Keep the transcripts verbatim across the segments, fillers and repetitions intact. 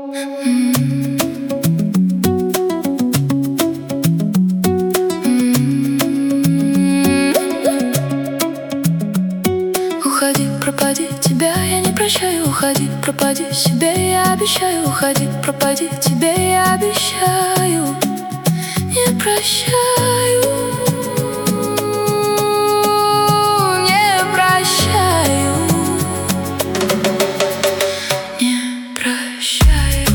Уходи, пропади, тебя я не прощаю. Уходи, пропади, себе я обещаю. Уходи, пропади, тебе я обещаю. Не прощаю, не прощаю, не прощаю.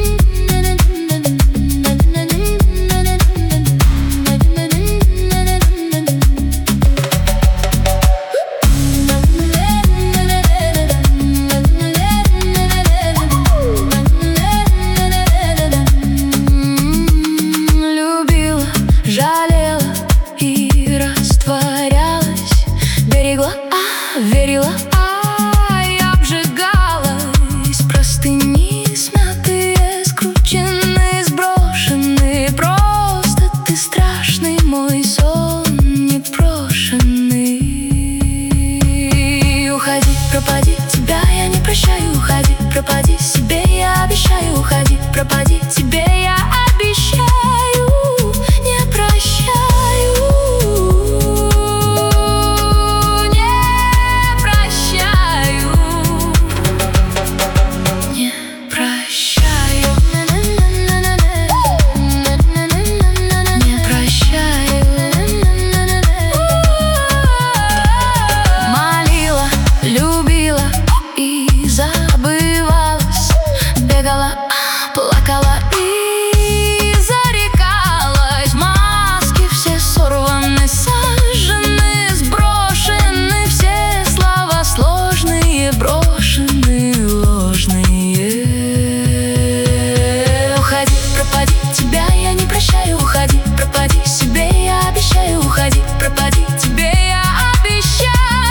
Жалела и растворялась, берегла, а, верила, а, и обжигалась. Простыни смятые, скрученные, сброшенные. Просто ты страшный, мой сон непрошенный. Уходи, пропади, тебя я не прощаю. Уходи, пропади, себе я обещаю. Уходи, пропади, тебе я обещаю. Плакала и зарекалась. Маски все сорваны, сожжены, сброшены. Все слова сложные, брошенные, ложные. Уходи, пропади, тебя я не прощаю. Уходи, пропади, себе я обещаю. Уходи, пропади, тебе я обещаю.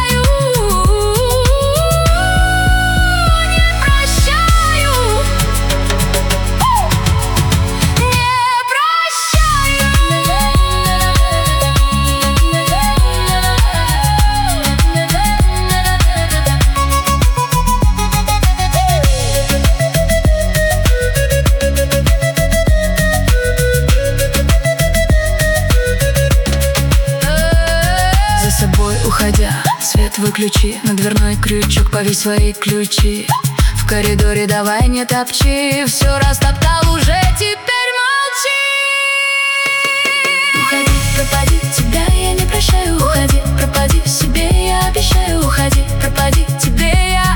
Уходя, свет выключи, на дверной крючок повесь свои ключи. В коридоре давай не топчи, все растоптал уже, теперь молчи. Уходи, пропади, тебя я не прощаю. Уходи, пропади, себе я обещаю. Уходи, пропади, тебе я